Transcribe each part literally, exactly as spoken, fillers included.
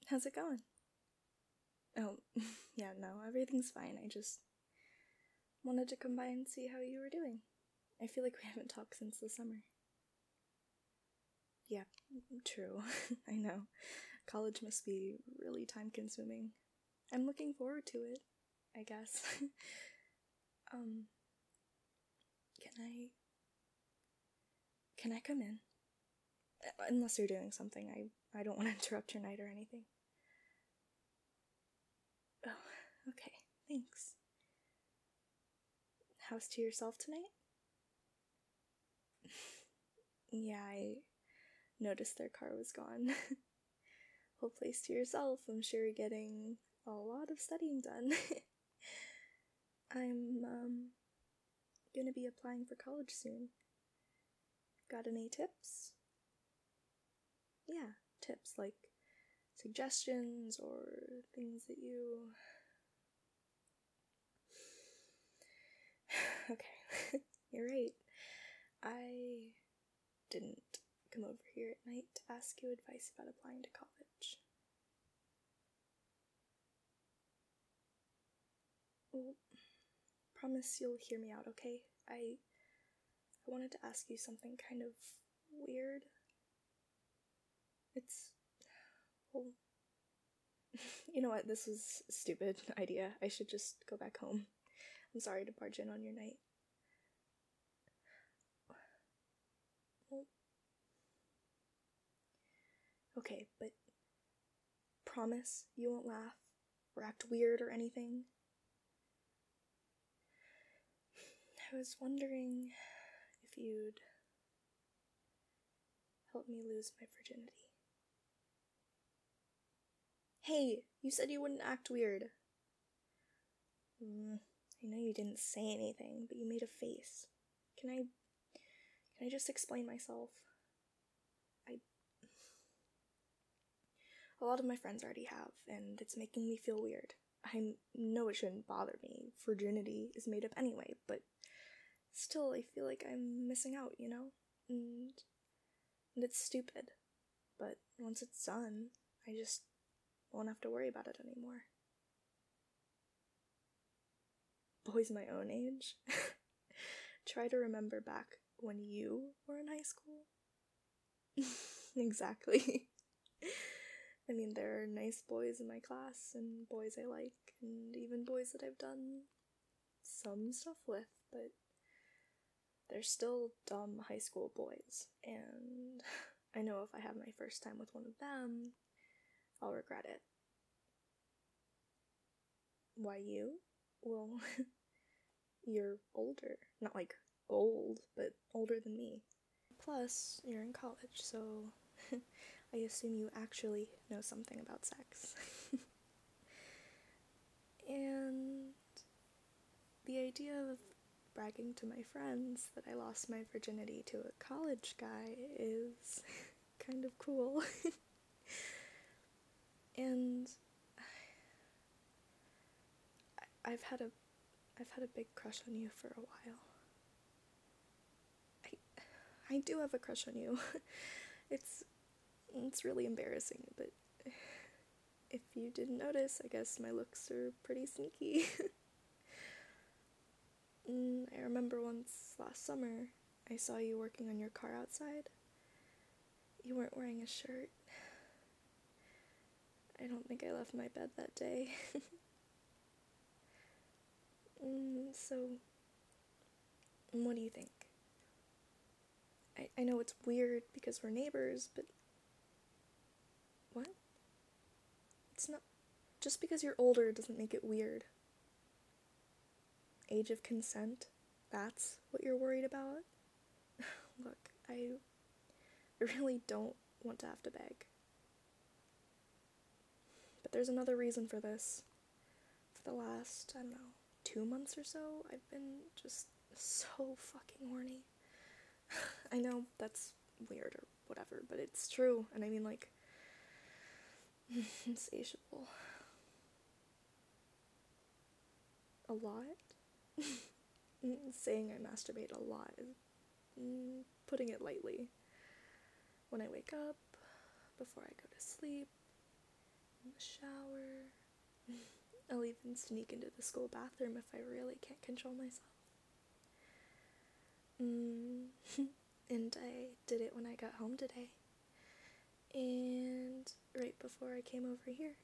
How's it going? Oh, yeah, no, everything's fine. I just wanted to come by and see how you were doing. I feel like we haven't talked since the summer. Yeah, true. I know. College must be really time consuming. I'm looking forward to it, I guess. um, can I. Can I come in? Unless you're doing something, I, I don't want to interrupt your night or anything. Oh, okay, thanks. House to yourself tonight? Yeah, I noticed their car was gone. Whole place to yourself, I'm sure you're getting a lot of studying done. I'm, um, gonna be applying for college soon. Got any tips? Yeah, tips, like suggestions or things that you... Okay, you're right. I didn't come over here at night to ask you advice about applying to college. Well, promise you'll hear me out, okay? I I wanted to ask you something kind of weird. It's... well... you know what, this was a stupid idea. I should just go back home. I'm sorry to barge in on your night. Well... okay, but promise you won't laugh or act weird or anything. I was wondering if you'd help me lose my virginity. Hey, you said you wouldn't act weird. Mm, I know you didn't say anything, but you made a face. Can I... can I just explain myself? I... a lot of my friends already have, and it's making me feel weird. I know it shouldn't bother me. Virginity is made up anyway, but still, I feel like I'm missing out, you know? And, and it's stupid. But once it's done, I just won't have to worry about it anymore. Boys my own age? Try to remember back when you were in high school. Exactly. I mean, there are nice boys in my class, and boys I like, and even boys that I've done some stuff with, but they're still dumb high school boys, and I know if I have my first time with one of them, I'll regret it. Why you? Well, you're older. Not like old, but older than me. Plus, you're in college, so I assume you actually know something about sex. And the idea of bragging to my friends that I lost my virginity to a college guy is kind of cool. And I, I've had a I've had a big crush on you for a while. I I do have a crush on you. It's it's really embarrassing, but if you didn't notice, I guess my looks are pretty sneaky. mm, I remember once last summer, I saw you working on your car outside. You weren't wearing a shirt. I don't think I left my bed that day. mm, so, what do you think? I, I know it's weird because we're neighbors, but... what? It's not... just because you're older doesn't make it weird. Age of consent? That's what you're worried about? Look, I... I really don't want to have to beg. But there's another reason for this. For the last, I don't know, two months or so, I've been just so fucking horny. I know that's weird or whatever, but it's true, and I mean, like, insatiable. A lot? Saying I masturbate a lot is putting it lightly. When I wake up, before I go to sleep, in the shower. I'll even sneak into the school bathroom if I really can't control myself. Mm. And I did it when I got home today. And right before I came over here.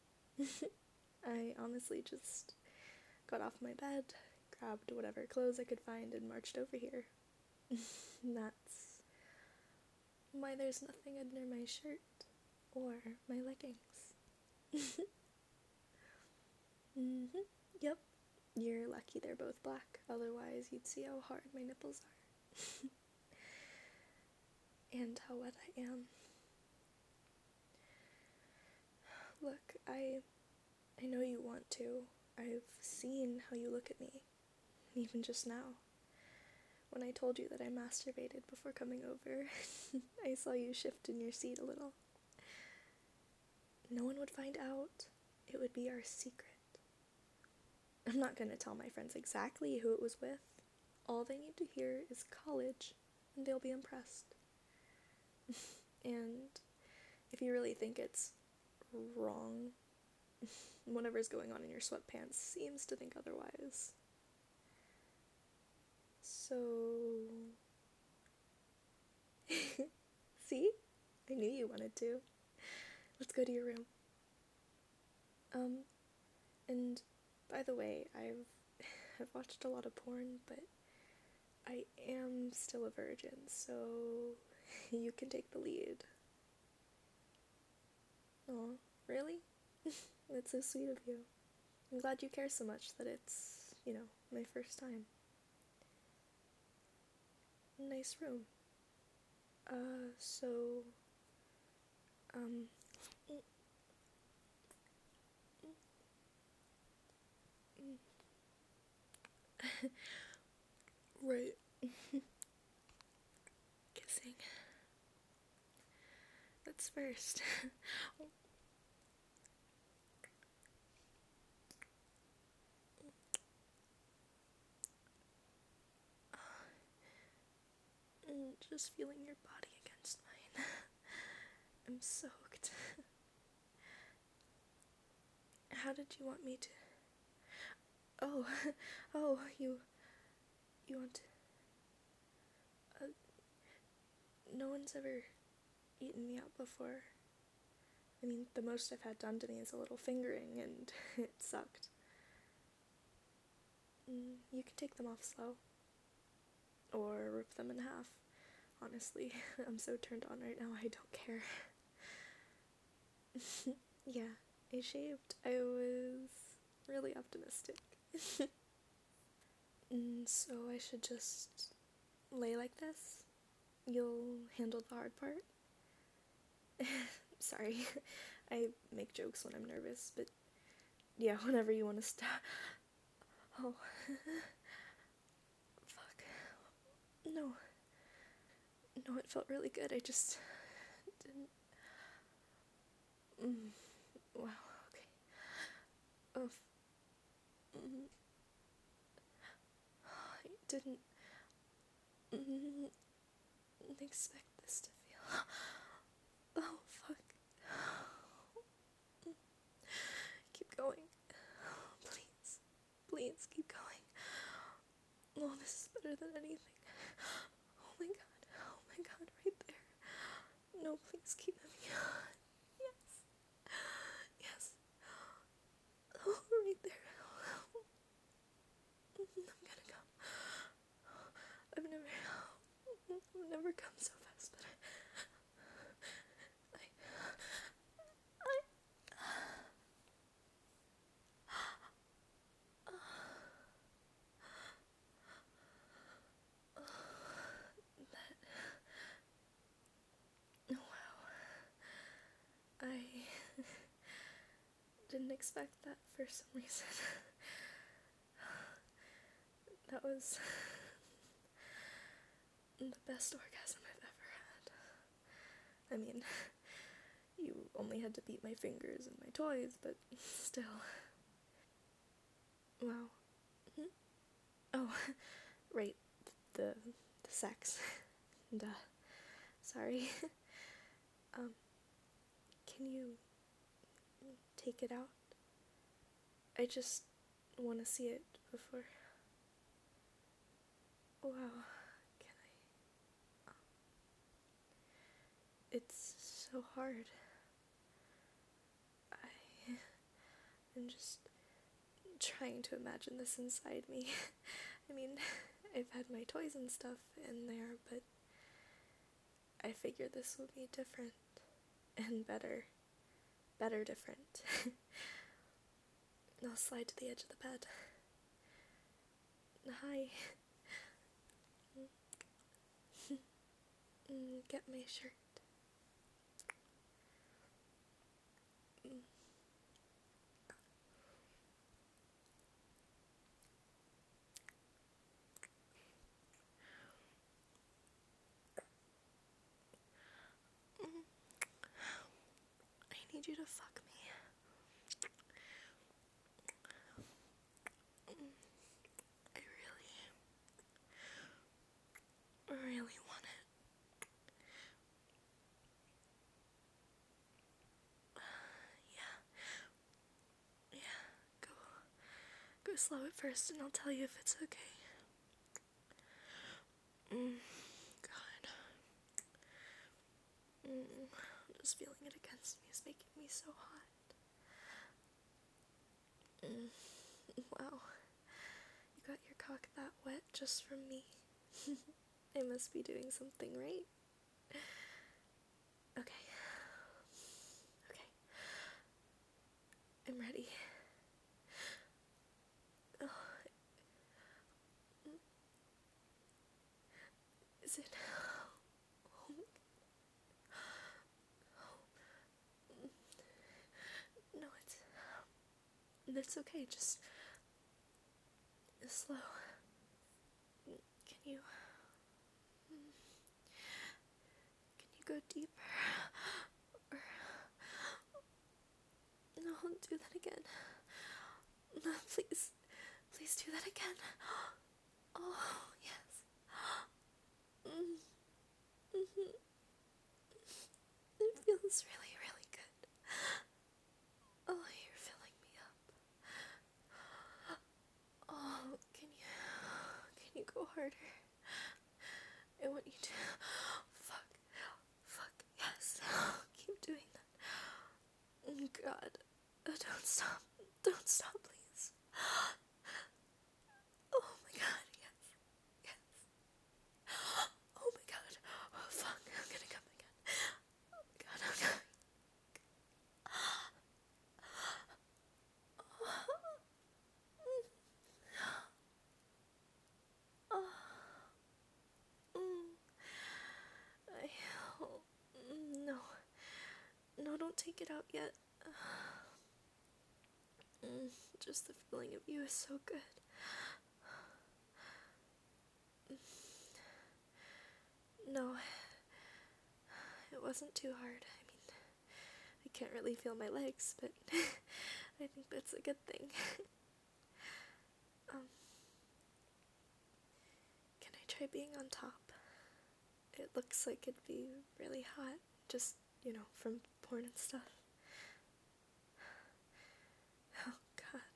I honestly just got off my bed, grabbed whatever clothes I could find, and marched over here. That's why there's nothing under my shirt or my leggings. Mm-hmm. Yep. You're lucky they're both black, otherwise you'd see how hard my nipples are. And how wet I am. Look, I I know you want to. I've seen how you look at me, even just now. When I told you that I masturbated before coming over, I saw you shift in your seat a little. No one would find out. It would be our secret. I'm not gonna tell my friends exactly who it was with. All they need to hear is college, and they'll be impressed. And if you really think it's wrong, whatever's going on in your sweatpants seems to think otherwise. So... See? I knew you wanted to. Let's go to your room. Um, and by the way, I've I've watched a lot of porn, but I am still a virgin, so you can take the lead. Aw, really? That's so sweet of you. I'm glad you care so much that it's, you know, my first time. Nice room. Uh, so, um, right. Kissing. That's first. Just feeling your body against mine. I'm soaked. How did you want me to... Oh, oh, you... You want to... Uh, no one's ever eaten me out before. I mean, the most I've had done to me is a little fingering, and it sucked. Mm, you can take them off slow. Or rip them in half. Honestly, I'm so turned on right now, I don't care. Yeah, I shaved. I was really optimistic. mm, so I should just lay like this? You'll handle the hard part? Sorry, I make jokes when I'm nervous, but yeah, whenever you want to stop. Oh. Fuck. No. No, it felt really good. I just didn't. Mm. Wow, okay. Oh. Mm. I didn't mm, expect this to feel. Oh, fuck. Keep going. Please. Please, keep going. Oh, this is better than anything. Oh my god. Oh my god, right there. No, please keep moving. Yes. Yes. Oh, right there. I'm gonna come. I've never, I've never come so fast, but I, I, I, that, wow. I didn't expect that for some reason. That was the best orgasm I've ever had. I mean, you only had to beat my fingers and my toys, but still. Wow. Hmm? Oh, right, the, the sex. Duh. Sorry. um, can you take it out. I just want to see it before. Wow, can I? Um, it's so hard. I am just trying to imagine this inside me. I mean, I've had my toys and stuff in there, but I figured this would be different and better. Better different. I'll slide to the edge of the bed. Hi. Get my shirt. I need you to fuck me. I really, really want it. Yeah. Yeah. Go. Go slow at first and I'll tell you if it's okay. Mm. God. Mm. Just feeling it against me is making me so hot. Mm. Wow. You got your cock that wet just from me. I must be doing something right. Okay. Okay. I'm ready. Oh. Is it? No, it's... It's okay, just... slow. Can you... Can you go deeper? Or... No, do that again. No, please. Please do that again. Oh, yes. Mm. Mm-hmm. It feels really, really good. Oh, you're filling me up. Oh, can you... Can you go harder? I want you to... Fuck. Fuck. Yes. Keep doing that. Oh, God. Oh, don't stop. Don't stop, please. Oh my God, yes. Yes. Oh my God. Oh, fuck. I'm gonna come again. Oh my God, I'm coming. Oh. Mm. I... Oh. No. No, don't take it out yet. Mm. Just the feeling of you is so good. No, it wasn't too hard. I mean, I can't really feel my legs, but I think that's a good thing. um, can I try being on top? It looks like it'd be really hot, just, you know, from porn and stuff. Oh, God.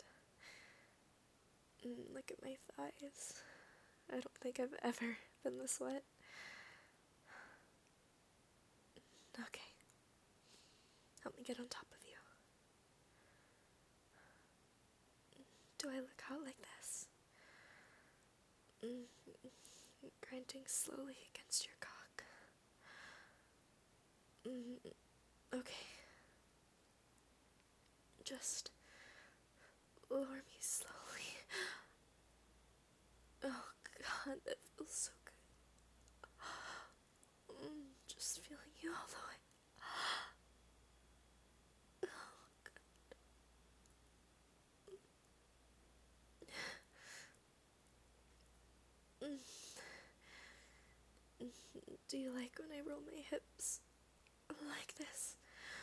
Mm, look at my thighs. I don't think I've ever been this wet. Okay. Help me get on top of you. Do I look hot like this? Mm, grinding slowly against your cock. Mm, okay. Just lower me slowly. Oh, God, that feels so good. Mm, just feeling you all the way. Do you like when I roll my hips like this?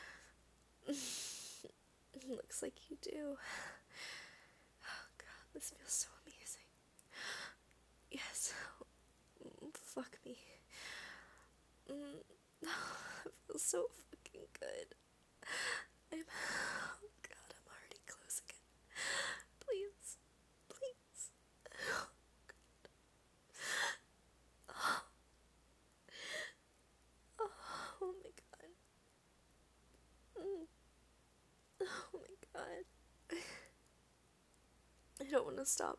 Looks like you do. Oh, God, this feels so amazing. Yes. Fuck me. Mm. It feels so fucking good. I'm... Oh, God. wanna stop.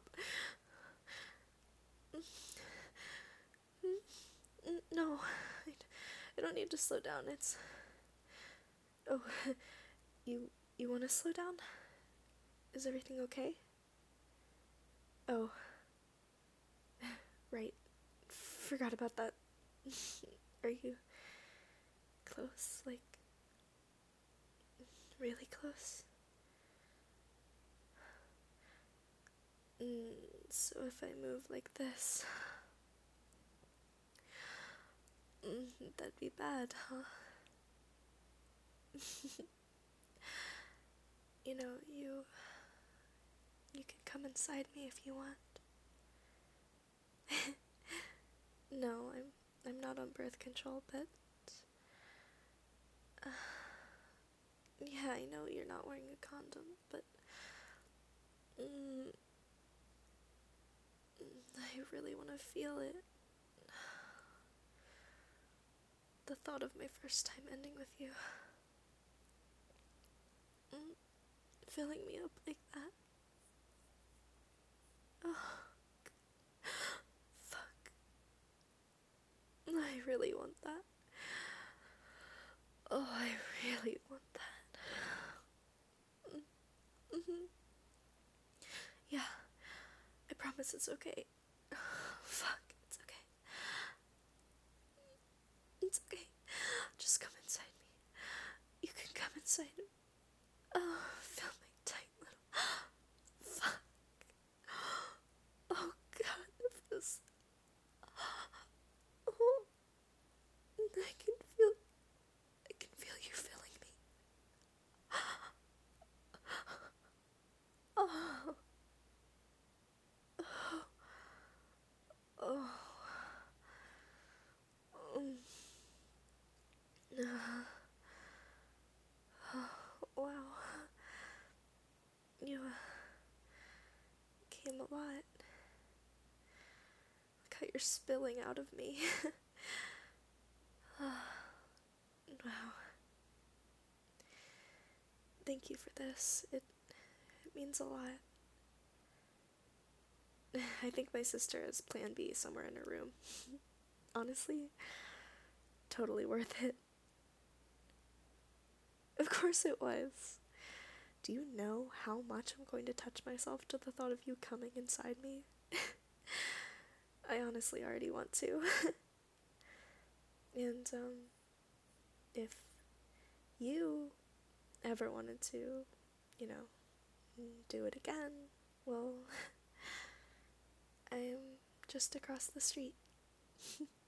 No, I, I don't need to slow down. It's... Oh, you, you wanna slow down? Is everything okay? Oh. Right. Forgot about that. Are you close? Like, really close? Mm, so if I move like this, mm, that'd be bad, huh? You know, you you can come inside me if you want. No, I'm I'm not on birth control, but uh, yeah, I know you're not wearing a condom, but mm, I really want to feel it. The thought of my first time ending with you, mm, filling me up like that. Oh, fuck. I really want that. Oh, I really want that. Mm-hmm. Yeah, I promise it's okay. Fuck, it's okay. It's okay. Just come inside me. You can come inside me. Oh, feel my tight little... Fuck. Oh, God, if this... Oh, I can feel... I can feel you feeling me. Oh. Oh. Mm. Wow. You uh, came a lot. Look how you're spilling out of me. Wow. Thank you for this. It, it means a lot. I think my sister has Plan B somewhere in her room. Honestly, totally worth it. Of course it was. Do you know how much I'm going to touch myself to the thought of you coming inside me? I honestly already want to. And, um, if you ever wanted to, you know, do it again, well, I'm just across the street.